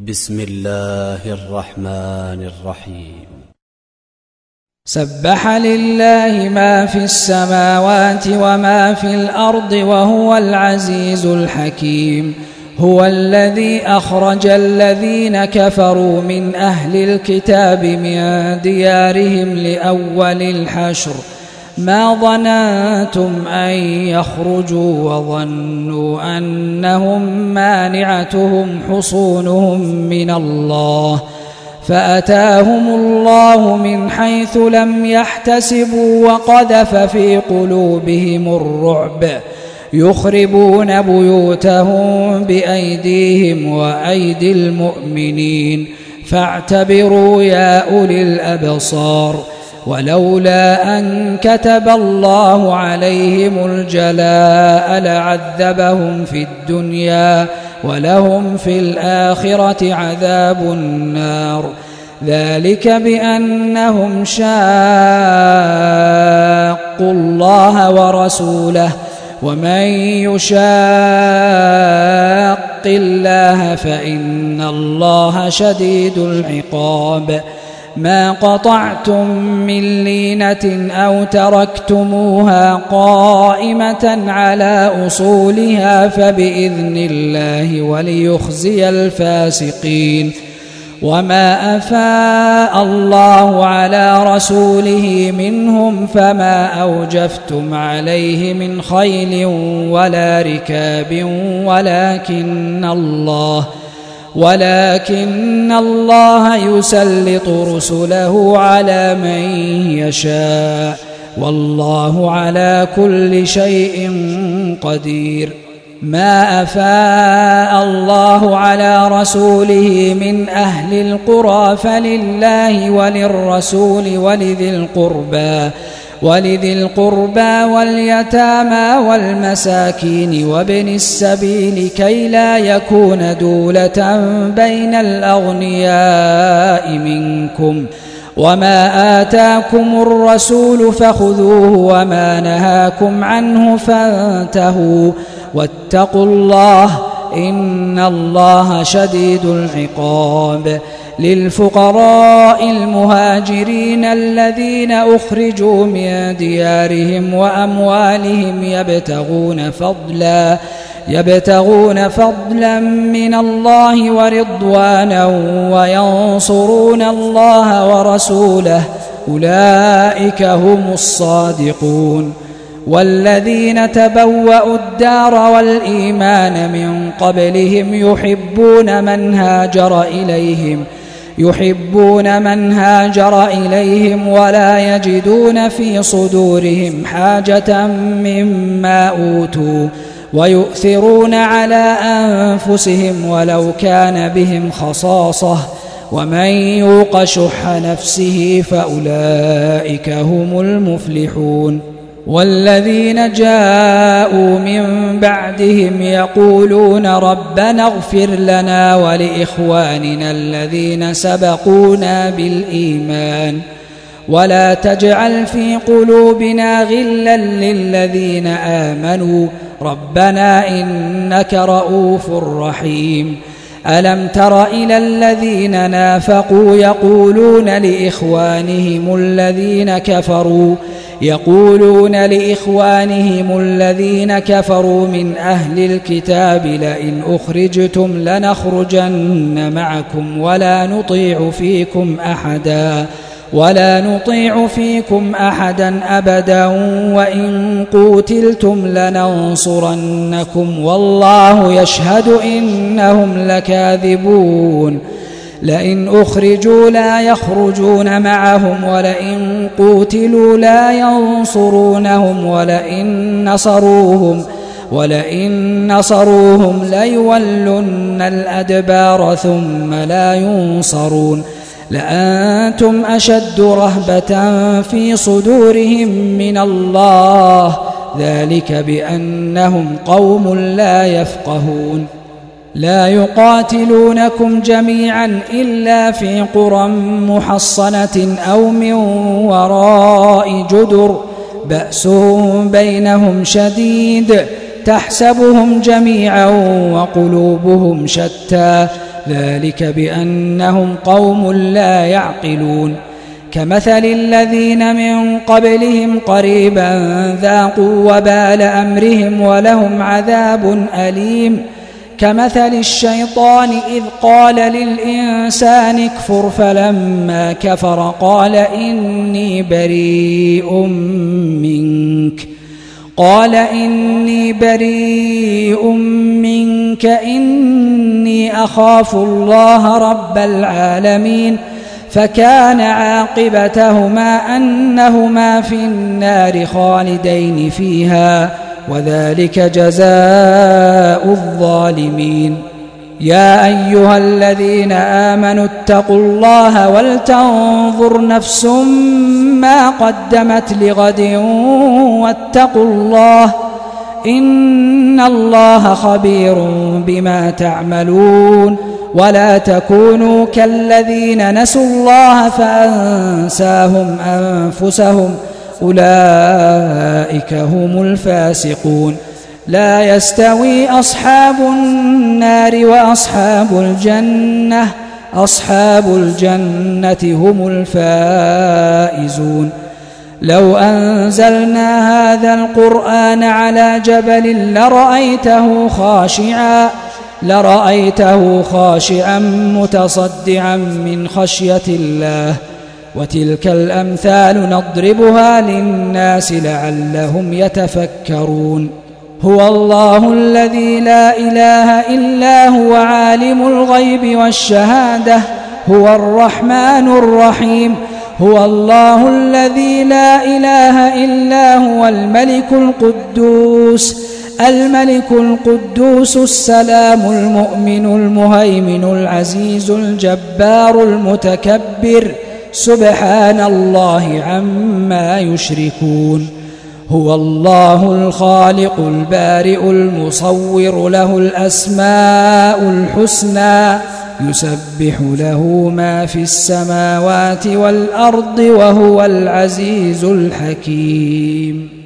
بسم الله الرحمن الرحيم. سبح لله ما في السماوات وما في الأرض وهو العزيز الحكيم. هو الذي أخرج الذين كفروا من أهل الكتاب من ديارهم لأول الحشر ما ظننتم أن يخرجوا وظنوا أنهم مانعتهم حصونهم من الله فأتاهم الله من حيث لم يحتسبوا وقذف في قلوبهم الرعب يخربون بيوتهم بأيديهم وأيدي المؤمنين فاعتبروا يا أولي الأبصار. ولولا أن كتب الله عليهم الجلاء لعذبهم في الدنيا ولهم في الآخرة عذاب النار ذلك بأنهم شاقوا الله ورسوله ومن يشاق الله فإن الله شديد العقاب. ما قطعتم من لينة أو تركتموها قائمة على أصولها فبإذن الله وليخزي الفاسقين. وما أفاء الله على رسوله منهم فما أوجفتم عليه من خيل ولا ركاب ولكن الله يسلط رسله على من يشاء والله على كل شيء قدير. ما أفاء الله على رسوله من أهل القرى فلله وللرسول ولذي القربى واليتامى والمساكين وابن السبيل كي لا يكون دولة بين الأغنياء منكم. وما آتاكم الرسول فخذوه وما نهاكم عنه فانتهوا واتقوا الله إن الله شديد العقاب. للفقراء المهاجرين الذين أخرجوا من ديارهم وأموالهم يبتغون فضلا من الله ورضوانا وينصرون الله ورسوله أولئك هم الصادقون. والذين تبوأوا الدار والإيمان من قبلهم يحبون من هاجر إليهم ولا يجدون في صدورهم حاجة مما أوتوا ويؤثرون على أنفسهم ولو كان بهم خصاصة ومن يوق شح نفسه فأولئك هم المفلحون. والذين جاءوا من بعدهم يقولون ربنا اغفر لنا ولإخواننا الذين سبقونا بالإيمان ولا تجعل في قلوبنا غلا للذين آمنوا ربنا إنك رؤوف رحيم. ألم تر إلى الذين نافقوا يقولون لإخوانهم الذين كفروا من أهل الكتاب لئن أخرجتم لنخرجن معكم ولا نطيع فيكم أحدا أبدا وإن قوتلتم لننصرنكم والله يشهد إنهم لكاذبون. لئن أخرجوا لا يخرجون معهم ولئن قوتلوا لا ينصرونهم ولئن نصروهم ليولن الأدبار ثم لا ينصرون. لأنتم أشد رهبة في صدورهم من الله ذلك بأنهم قوم لا يفقهون. لا يقاتلونكم جميعا إلا في قرى محصنة أو من وراء جدر بأسهم بينهم شديد تحسبهم جميعا وقلوبهم شتى ذلك بأنهم قوم لا يعقلون كمثل الذين من قبلهم قريبا ذاقوا وبال أمرهم ولهم عذاب أليم كمثل الشيطان إذ قال للإنسان اكفر فلما كفر قال إني بريء منك إني أخاف الله رب العالمين فكان عاقبتهما أنهما في النار خالدين فيها وذلك جزاء الظالمين يا أيها الذين آمنوا اتقوا الله ولتنظر نفس ما قدمت لغد واتقوا الله إن الله خبير بما تعملون ولا تكونوا كالذين نسوا الله فأنساهم أنفسهم أولئك هم الفاسقون لا يستوي أصحاب النار وأصحاب الجنة أصحاب الجنة هم الفائزون لو أنزلنا هذا القرآن على جبل لرأيته خاشعا متصدعا من خشية الله وتلك الأمثال نضربها للناس لعلهم يتفكرون هو الله الذي لا إله إلا هو عالم الغيب والشهادة هو الرحمن الرحيم هو الله الذي لا إله إلا هو الملك القدوس السلام المؤمن المهيمن العزيز الجبار المتكبر سبحان الله عما يشركون هو الله الخالق البارئ المصور له الأسماء الحسنى يسبح له ما في السماوات والأرض وهو العزيز الحكيم